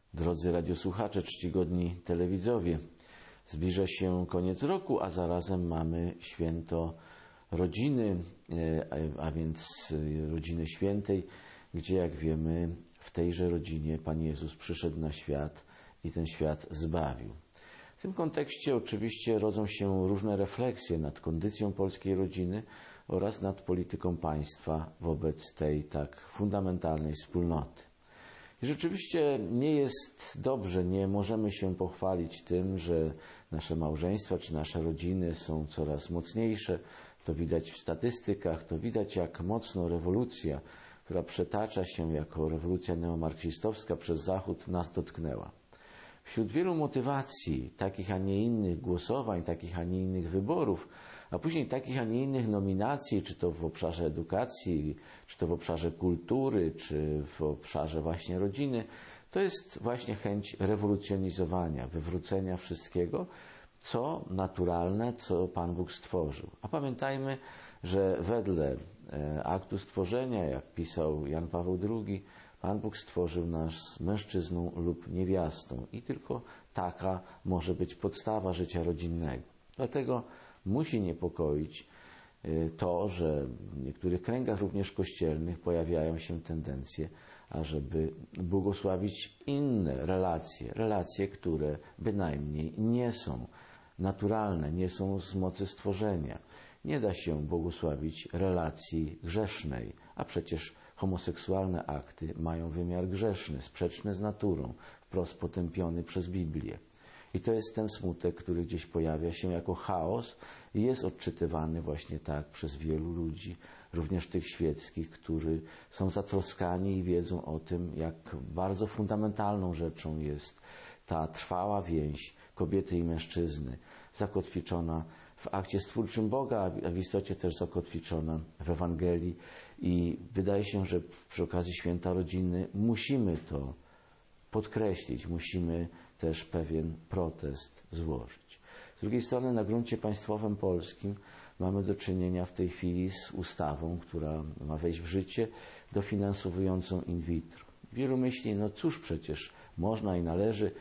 Drodzy radiosłuchacze, czcigodni telewidzowie, zbliża się koniec roku, a zarazem mamy święto rodziny, a więc rodziny świętej, gdzie, jak wiemy, w tejże rodzinie Pan Jezus przyszedł na świat i ten świat zbawił. W tym kontekście oczywiście rodzą się różne refleksje nad kondycją polskiej rodziny oraz nad polityką państwa wobec tej tak fundamentalnej wspólnoty. I rzeczywiście nie jest dobrze, nie możemy się pochwalić tym, że nasze małżeństwa czy nasze rodziny są coraz mocniejsze. To widać w statystykach, to widać, jak mocno rewolucja, która przetacza się jako rewolucja neomarksistowska przez Zachód, nas dotknęła. Wśród wielu motywacji, takich a nie innych głosowań, takich a nie innych wyborów, a później takich a nie innych nominacji, czy to w obszarze edukacji, czy to w obszarze kultury, czy w obszarze właśnie rodziny, to jest właśnie chęć rewolucjonizowania, wywrócenia wszystkiego, co naturalne, co Pan Bóg stworzył. A pamiętajmy, że wedle aktu stworzenia, jak pisał Jan Paweł II, Pan Bóg stworzył nas mężczyzną lub niewiastą i tylko taka może być podstawa życia rodzinnego. Dlatego musi niepokoić to, że w niektórych kręgach, również kościelnych, pojawiają się tendencje, ażeby błogosławić inne relacje, które bynajmniej nie są naturalne, nie są z mocy stworzenia. Nie da się błogosławić relacji grzesznej, a przecież homoseksualne akty mają wymiar grzeszny, sprzeczny z naturą, wprost potępiony przez Biblię. I to jest ten smutek, który gdzieś pojawia się jako chaos i jest odczytywany właśnie tak przez wielu ludzi, również tych świeckich, którzy są zatroskani i wiedzą o tym, jak bardzo fundamentalną rzeczą jest ta trwała więź kobiety i mężczyzny, zakotwiczona w akcie stwórczym Boga, a w istocie też zakotwiczona w Ewangelii. I wydaje się, że przy okazji święta rodziny musimy to podkreślić, musimy też pewien protest złożyć. Z drugiej strony na gruncie państwowym polskim mamy do czynienia w tej chwili z ustawą, która ma wejść w życie, dofinansowującą in vitro. Wielu myśli, no cóż, przecież można i należy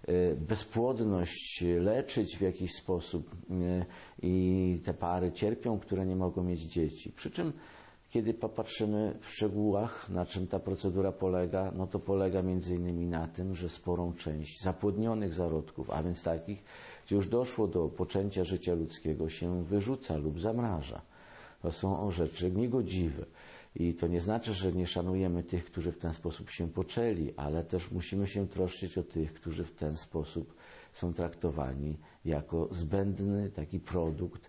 bezpłodność leczyć w jakiś sposób i te pary cierpią, które nie mogą mieć dzieci. Przy czym, kiedy popatrzymy w szczegółach, na czym ta procedura polega, no to polega między innymi na tym, że sporą część zapłodnionych zarodków, a więc takich, gdzie już doszło do poczęcia życia ludzkiego, się wyrzuca lub zamraża. To są rzeczy niegodziwe. I to nie znaczy, że nie szanujemy tych, którzy w ten sposób się poczęli, ale też musimy się troszczyć o tych, którzy w ten sposób są traktowani jako zbędny taki produkt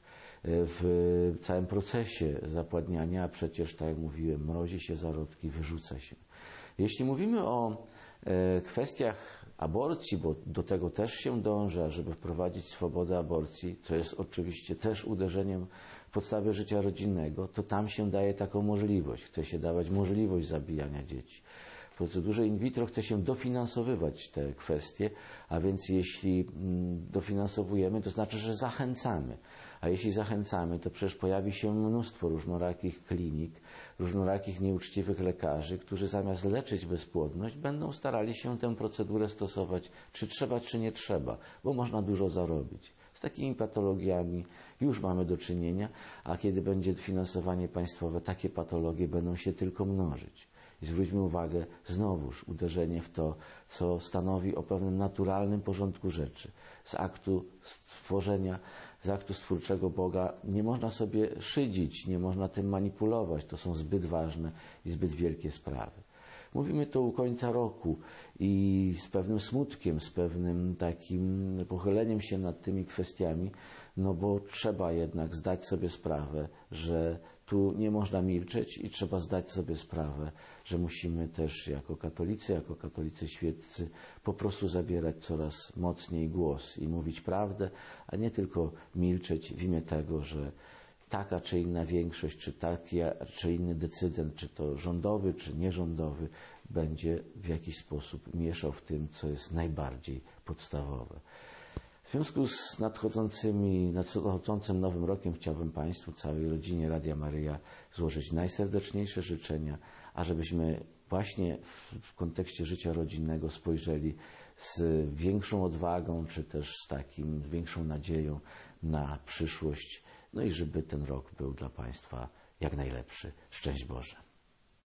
w całym procesie zapładniania, a przecież, tak jak mówiłem, mrozi się zarodki, wyrzuca się. Jeśli mówimy o kwestiach aborcji, bo do tego też się dąży, żeby wprowadzić swobodę aborcji, co jest oczywiście też uderzeniem w podstawę życia rodzinnego, to tam się daje taką możliwość. Chce się dawać możliwość zabijania dzieci. W procedurze in vitro chce się dofinansowywać te kwestie, a więc jeśli dofinansowujemy, to znaczy, że zachęcamy. A jeśli zachęcamy, to przecież pojawi się mnóstwo różnorakich klinik, różnorakich nieuczciwych lekarzy, którzy zamiast leczyć bezpłodność, będą starali się tę procedurę stosować, czy trzeba, czy nie trzeba, bo można dużo zarobić. Z takimi patologiami już mamy do czynienia, a kiedy będzie finansowanie państwowe, takie patologie będą się tylko mnożyć. I zwróćmy uwagę, znowuż uderzenie w to, co stanowi o pewnym naturalnym porządku rzeczy. Z aktu stworzenia, z aktu stwórczego Boga nie można sobie szydzić, nie można tym manipulować. To są zbyt ważne i zbyt wielkie sprawy. Mówimy to u końca roku i z pewnym smutkiem, z pewnym takim pochyleniem się nad tymi kwestiami, no bo trzeba jednak zdać sobie sprawę, że tu nie można milczeć i trzeba zdać sobie sprawę, że musimy też jako katolicy świeccy po prostu zabierać coraz mocniej głos i mówić prawdę, a nie tylko milczeć w imię tego, że taka czy inna większość, czy taki czy inny decydent, czy to rządowy, czy nierządowy, będzie w jakiś sposób mieszał w tym, co jest najbardziej podstawowe. W związku z nadchodzącym nowym rokiem chciałbym Państwu, całej rodzinie Radia Maryja złożyć najserdeczniejsze życzenia, ażebyśmy właśnie w kontekście życia rodzinnego spojrzeli z większą odwagą, czy też z takim większą nadzieją na przyszłość. No i żeby ten rok był dla Państwa jak najlepszy. Szczęść Boże.